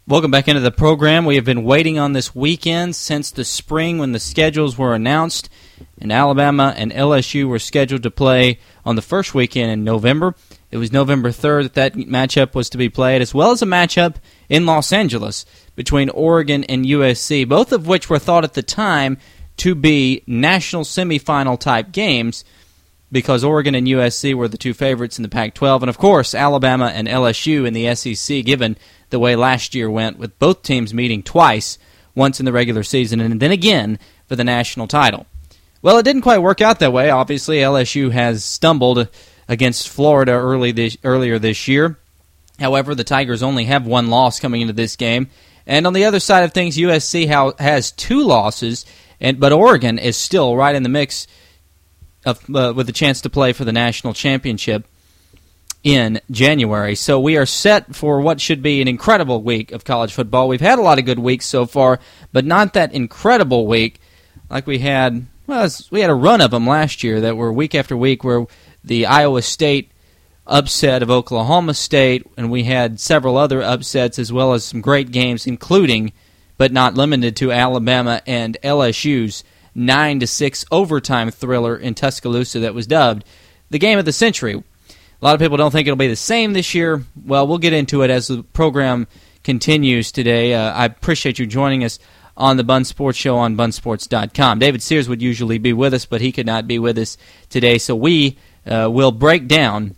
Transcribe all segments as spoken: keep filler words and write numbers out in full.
Welcome back into the program. We have been waiting on this weekend since the spring when the schedules were announced, and Alabama and L S U were scheduled to play on the first weekend in November. It was November third that that matchup was to be played, as well as a matchup in Los Angeles between Oregon and U S C, both of which were thought at the time to be national semifinal type games because Oregon and U S C were the two favorites in the Pac twelve, and of course Alabama and L S U in the S E C, given the way last year went, with both teams meeting twice, once in the regular season and then again for the national title. Well, it didn't quite work out that way. Obviously, L S U has stumbled against Florida early this, earlier this year. However, the Tigers only have one loss coming into this game. And on the other side of things, U S C has two losses, and but Oregon is still right in the mix of, uh, with a chance to play for the national championship in January. So we are set for what should be an incredible week of college football. We've had a lot of good weeks so far, but not that incredible week like we had. Well, we had a run of them last year that were week after week, where the Iowa State upset of Oklahoma State, and we had several other upsets as well as some great games, including, but not limited to, Alabama and L S U's nine to six overtime thriller in Tuscaloosa that was dubbed the game of the century. A lot of people don't think it'll be the same this year. Well, we'll get into it as the program continues today. Uh, I appreciate you joining us on the Bun Sports Show on bun sports dot com. David Sears would usually be with us, but he could not be with us today, so we uh, will break down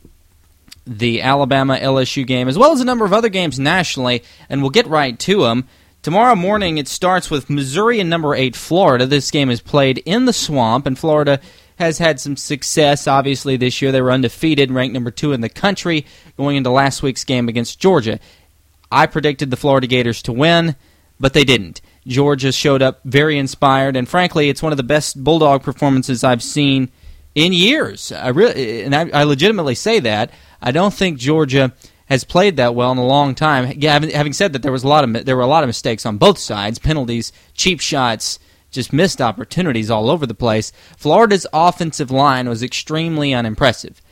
the Alabama-L S U game, as well as a number of other games nationally, and we'll get right to them. Tomorrow morning, it starts with Missouri and number eight Florida. This game is played in the Swamp, and Florida has had some success, obviously, this year. They were undefeated, ranked number two in the country, going into last week's game against Georgia. I predicted the Florida Gators to win, but they didn't. Georgia showed up very inspired, and frankly, it's one of the best Bulldog performances I've seen in years. I really, and I, I legitimately say that. I don't think Georgia has played that well in a long time. Yeah, having, having said that, there was a lot of there were a lot of mistakes on both sides, penalties, cheap shots, just missed opportunities all over the place. Florida's offensive line was extremely unimpressive.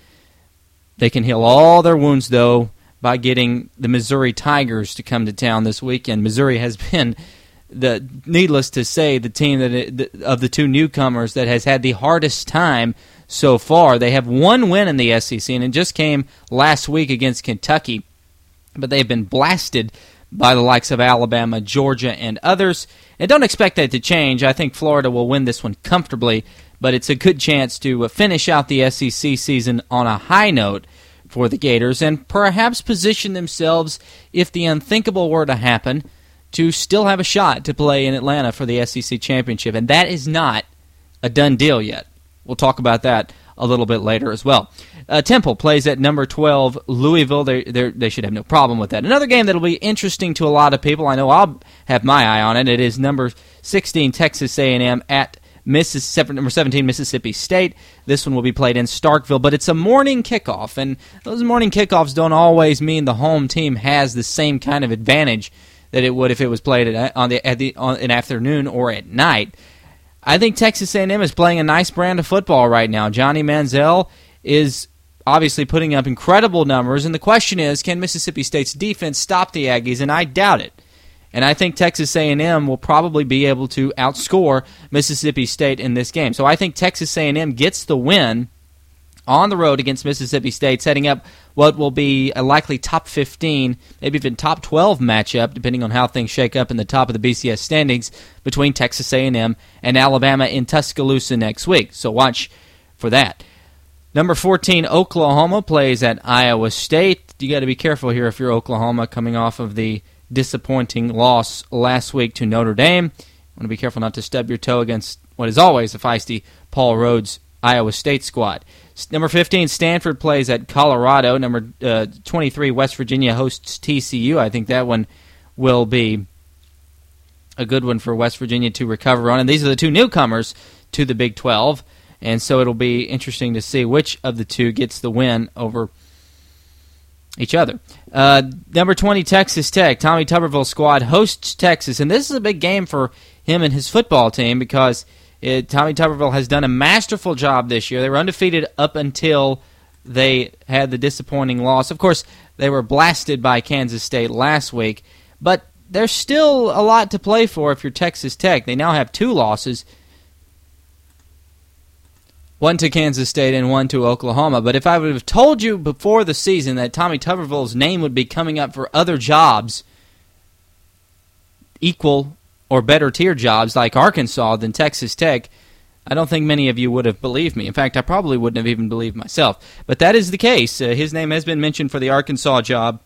They can heal all their wounds, though, by getting the Missouri Tigers to come to town this weekend. Missouri has been, the needless to say, the team that it, of the two newcomers that has had the hardest time so far. They have one win in the S E C, and it just came last week against Kentucky, but they've been blasted by the likes of Alabama, Georgia, and others. And don't expect that to change. I think Florida will win this one comfortably, but it's a good chance to finish out the S E C season on a high note for the Gators and perhaps position themselves, if the unthinkable were to happen, to still have a shot to play in Atlanta for the S E C championship. And that is not a done deal yet. We'll talk about that a little bit later as well. Uh, Temple plays at number twelve, Louisville. They they should have no problem with that. Another game that will be interesting to a lot of people, I know I'll have my eye on it, it is number sixteen, Texas A and M at Mississippi, number seventeen, Mississippi State. This one will be played in Starkville, but it's a morning kickoff, and those morning kickoffs don't always mean the home team has the same kind of advantage that it would if it was played at, on the, at the on an afternoon or at night. I think Texas A and M is playing a nice brand of football right now. Johnny Manziel is obviously putting up incredible numbers, and the question is, can Mississippi State's defense stop the Aggies? And I doubt it. And I think Texas A and M will probably be able to outscore Mississippi State in this game. So I think Texas A and M gets the win on the road against Mississippi State, setting up what will be a likely top fifteen, maybe even top twelve matchup, depending on how things shake up in the top of the B C S standings, between Texas A and M and Alabama in Tuscaloosa next week. So watch for that. Number fourteen, Oklahoma plays at Iowa State. You got to be careful here if you're Oklahoma, coming off of the disappointing loss last week to Notre Dame. You want to be careful not to stub your toe against what is always a feisty Paul Rhodes Iowa State squad. Number fifteen, Stanford plays at Colorado. Number uh, twenty-three, West Virginia hosts T C U. I think that one will be a good one for West Virginia to recover on. And these are the two newcomers to the Big twelve. And so it'll be interesting to see which of the two gets the win over each other. Uh, number twenty, Texas Tech. Tommy Tuberville's squad hosts Texas. And this is a big game for him and his football team because It, Tommy Tuberville has done a masterful job this year. They were undefeated up until they had the disappointing loss. Of course, they were blasted by Kansas State last week, but there's still a lot to play for if you're Texas Tech. They now have two losses, one to Kansas State and one to Oklahoma. But if I would have told you before the season that Tommy Tuberville's name would be coming up for other jobs, equal or better tier jobs like Arkansas than Texas Tech, I don't think many of you would have believed me. In fact, I probably wouldn't have even believed myself. But that is the case. Uh, his name has been mentioned for the Arkansas job,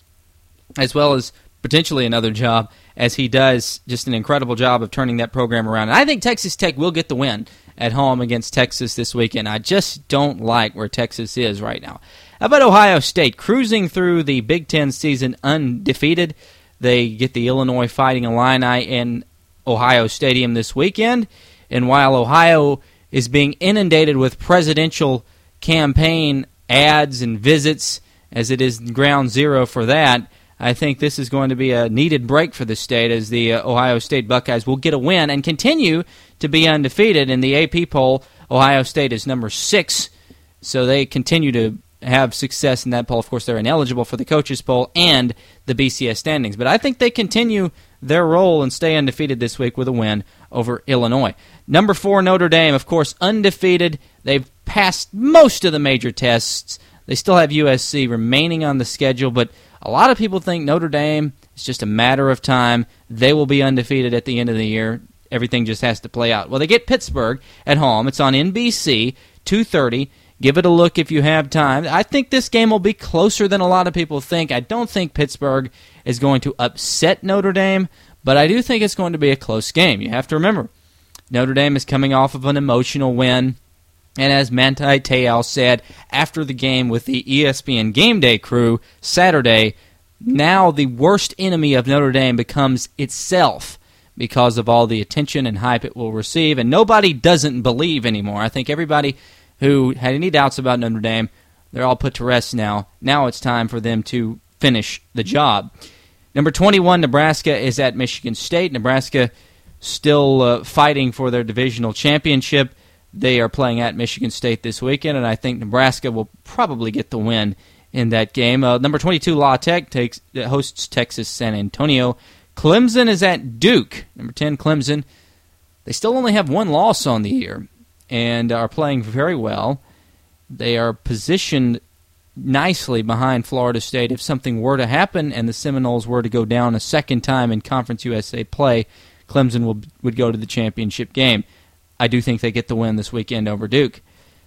as well as potentially another job, as he does just an incredible job of turning that program around. And I think Texas Tech will get the win at home against Texas this weekend. I just don't like where Texas is right now. How about Ohio State? Cruising through the Big Ten season undefeated. They get the Illinois Fighting Illini in Ohio Stadium this weekend. And while Ohio is being inundated with presidential campaign ads and visits, as it is ground zero for that, I think this is going to be a needed break for the state, as the uh, Ohio State Buckeyes will get a win and continue to be undefeated. In the A P poll, Ohio State is number six, so they continue to have success in that poll. Of course, they're ineligible for the coaches poll and the B C S standings, but I think they continue their role and stay undefeated this week with a win over Illinois. Number four, Notre Dame, of course, undefeated. They've passed most of the major tests. They still have U S C remaining on the schedule, but a lot of people think Notre Dame is just a matter of time. They will be undefeated at the end of the year. Everything just has to play out. Well, they get Pittsburgh at home. It's on N B C, two thirty. Give it a look if you have time. I think this game will be closer than a lot of people think. I don't think Pittsburgh is going to upset Notre Dame, but I do think it's going to be a close game. You have to remember, Notre Dame is coming off of an emotional win. And as Manti Te'o said after the game with the E S P N Game Day crew Saturday, now the worst enemy of Notre Dame becomes itself because of all the attention and hype it will receive. And nobody doesn't believe anymore. I think everybody who had any doubts about Notre Dame, they're all put to rest now. Now it's time for them to finish the job. Number twenty-one, Nebraska is at Michigan State. Nebraska still uh, fighting for their divisional championship. They are playing at Michigan State this weekend, and I think Nebraska will probably get the win in that game. Uh, number twenty-two, La Tech takes, hosts Texas San Antonio. Clemson is at Duke. Number ten, Clemson. They still only have one loss on the year and are playing very well. They are positioned nicely behind Florida State. If something were to happen and the Seminoles were to go down a second time in Conference U S A play, Clemson will, would go to the championship game. I do think they get the win this weekend over Duke.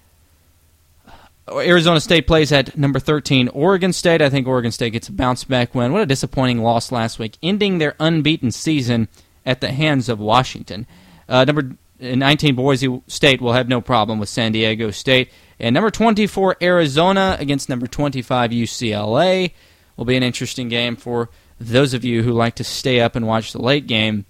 Arizona State plays at number thirteen, Oregon State. I think Oregon State gets a bounce-back win. What a disappointing loss last week, ending their unbeaten season at the hands of Washington. Uh, number nineteen, Boise State will have no problem with San Diego State. And number twenty-four, Arizona against number twenty-five, U C L A. Will be an interesting game for those of you who like to stay up and watch the late game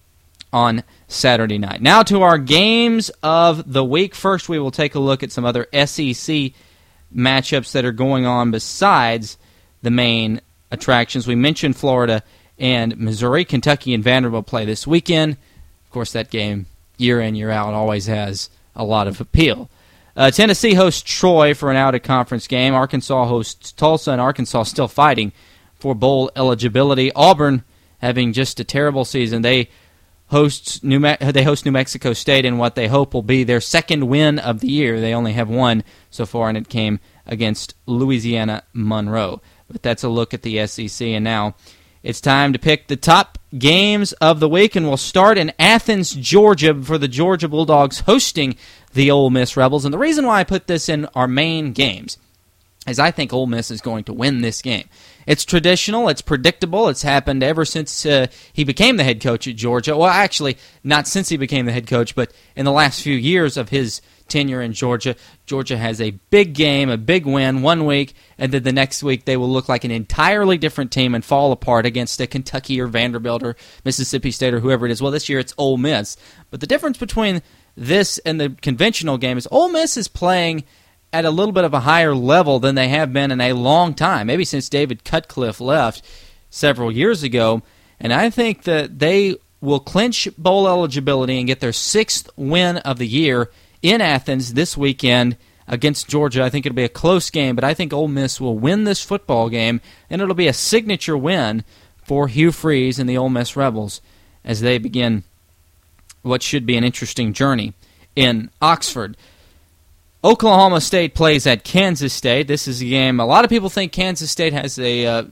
on Saturday night. Now to our games of the week. First, we will take a look at some other S E C matchups that are going on besides the main attractions. We mentioned Florida and Missouri. Kentucky and Vanderbilt play this weekend. Of course, that game, year in, year out, always has a lot of appeal. Uh, Tennessee hosts Troy for an out-of-conference game. Arkansas hosts Tulsa, and Arkansas still fighting for bowl eligibility. Auburn having just a terrible season. They hosts New Me- they host New Mexico State in what they hope will be their second win of the year. They only have one so far, and it came against Louisiana Monroe. But that's a look at the S E C, and now it's time to pick the top games of the week, and we'll start in Athens, Georgia, for the Georgia Bulldogs hosting the Ole Miss Rebels. And the reason why I put this in our main games is I think Ole Miss is going to win this game. It's traditional, it's predictable, it's happened ever since uh, he became the head coach at Georgia. Well, actually, not since he became the head coach, but in the last few years of his tenure in Georgia. Georgia has a big game, a big win one week, and then the next week they will look like an entirely different team and fall apart against a Kentucky or Vanderbilt or Mississippi State or whoever it is. Well, this year it's Ole Miss. But the difference between this and the conventional game is Ole Miss is playing at a little bit of a higher level than they have been in a long time, maybe since David Cutcliffe left several years ago. And I think that they will clinch bowl eligibility and get their sixth win of the year in Athens this weekend against Georgia. I think it'll be a close game, but I think Ole Miss will win this football game, and it'll be a signature win for Hugh Freeze and the Ole Miss Rebels as they begin what should be an interesting journey in Oxford. Oklahoma State plays at Kansas State. This is a game, a lot of people think Kansas State has a uh,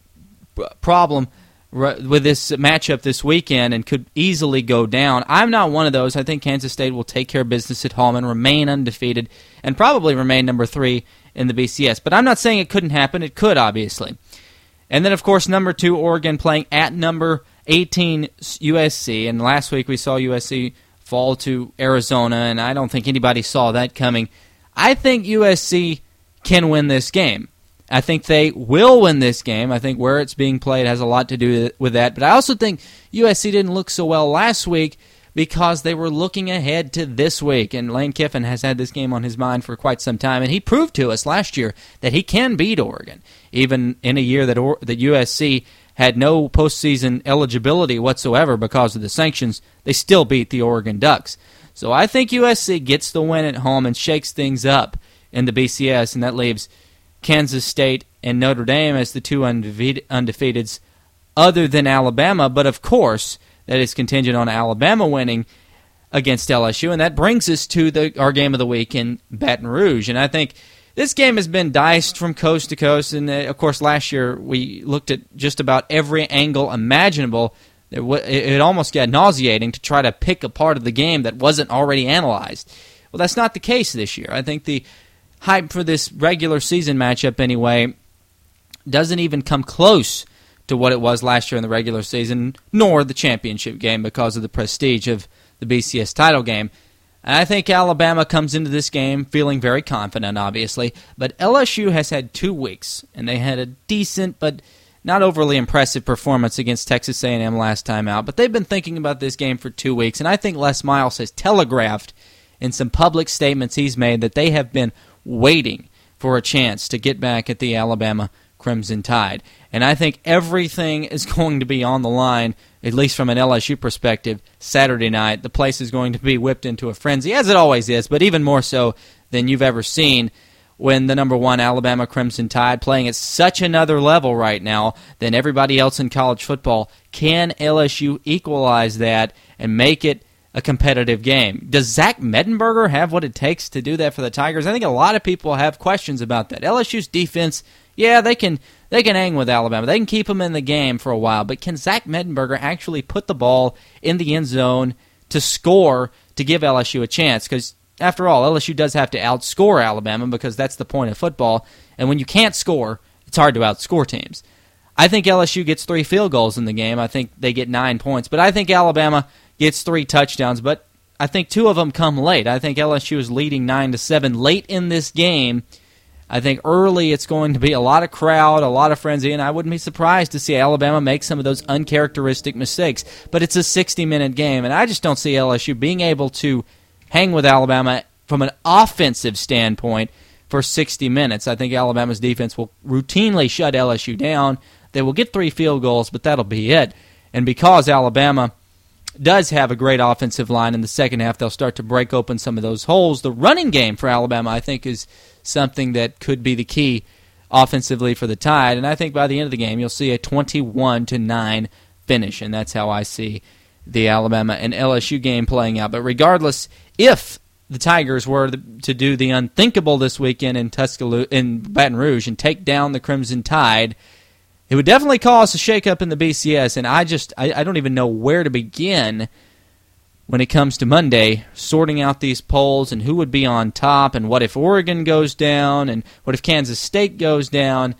problem with this matchup this weekend and could easily go down. I'm not one of those. I think Kansas State will take care of business at home and remain undefeated and probably remain number three in the B C S. But I'm not saying it couldn't happen. It could, obviously. And then, of course, number two, Oregon playing at number eighteen, U S C. And last week we saw U S C fall to Arizona, and I don't think anybody saw that coming. I think U S C can win this game. I think they will win this game. I think where it's being played has a lot to do with that. But I also think U S C didn't look so well last week because they were looking ahead to this week. And Lane Kiffin has had this game on his mind for quite some time. And he proved to us last year that he can beat Oregon. Even in a year that or- that U S C had no postseason eligibility whatsoever because of the sanctions, they still beat the Oregon Ducks. So I think U S C gets the win at home and shakes things up in the B C S, and that leaves Kansas State and Notre Dame as the two undefe- undefeateds other than Alabama. But, of course, that is contingent on Alabama winning against L S U, and that brings us to the our game of the week in Baton Rouge. And I think this game has been diced from coast to coast, and, uh, of course, last year we looked at just about every angle imaginable. It, w- it almost got nauseating to try to pick a part of the game that wasn't already analyzed. Well, that's not the case this year. I think the hype for this regular season matchup, anyway, doesn't even come close to what it was last year in the regular season, nor the championship game because of the prestige of the B C S title game. And I think Alabama comes into this game feeling very confident, obviously, but L S U has had two weeks, and they had a decent but not overly impressive performance against Texas A and M last time out, but they've been thinking about this game for two weeks, and I think Les Miles has telegraphed in some public statements he's made that they have been waiting for a chance to get back at the Alabama Crimson Tide. And I think everything is going to be on the line, at least from an L S U perspective, Saturday night. The place is going to be whipped into a frenzy, as it always is, but even more so than you've ever seen when the number one Alabama Crimson Tide, playing at such another level right now than everybody else in college football. Can L S U equalize that and make it a competitive game? Does Zach Mettenberger have what it takes to do that for the Tigers? I think a lot of people have questions about that. L S U's defense, yeah, they can they can hang with Alabama. They can keep them in the game for a while, but can Zach Mettenberger actually put the ball in the end zone to score to give L S U a chance? Because, after all, L S U does have to outscore Alabama because that's the point of football, and when you can't score, it's hard to outscore teams. I think L S U gets three field goals in the game. I think they get nine points, but I think Alabama gets three touchdowns, but I think two of them come late. I think L S U is leading nine to seven late in this game. I think early it's going to be a lot of crowd, a lot of frenzy, and I wouldn't be surprised to see Alabama make some of those uncharacteristic mistakes. But it's a sixty-minute game, and I just don't see L S U being able to hang with Alabama from an offensive standpoint for sixty minutes. I think Alabama's defense will routinely shut L S U down. They will get three field goals, but that'll be it. And because Alabama does have a great offensive line in the second half, they'll start to break open some of those holes. The running game for Alabama, I think, is something that could be the key offensively for the Tide, and I think by the end of the game you'll see a twenty-one to nine finish, and that's how I see the Alabama and L S U game playing out. But regardless, if the Tigers were to do the unthinkable this weekend in Tuscaloosa, in Baton Rouge, and take down the Crimson Tide, it would definitely cause a shakeup in the B C S, and I just I, I don't even know where to begin when it comes to Monday, sorting out these polls and who would be on top, and what if Oregon goes down, and what if Kansas State goes down.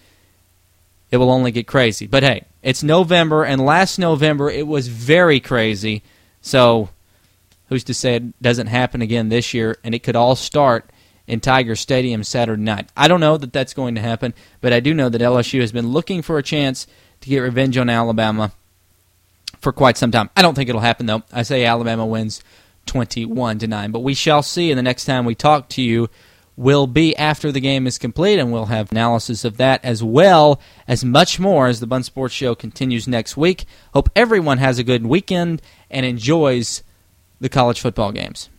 It will only get crazy. But hey, it's November, and last November it was very crazy, so who's to say it doesn't happen again this year, and it could all start in Tiger Stadium Saturday night. I don't know that that's going to happen, but I do know that L S U has been looking for a chance to get revenge on Alabama for quite some time. I don't think it'll happen, though. I say Alabama wins twenty-one to nine, but we shall see, and the next time we talk to you will be after the game is complete, and we'll have analysis of that as well as much more as the Bun Sports Show continues next week. Hope everyone has a good weekend and enjoys the college football games.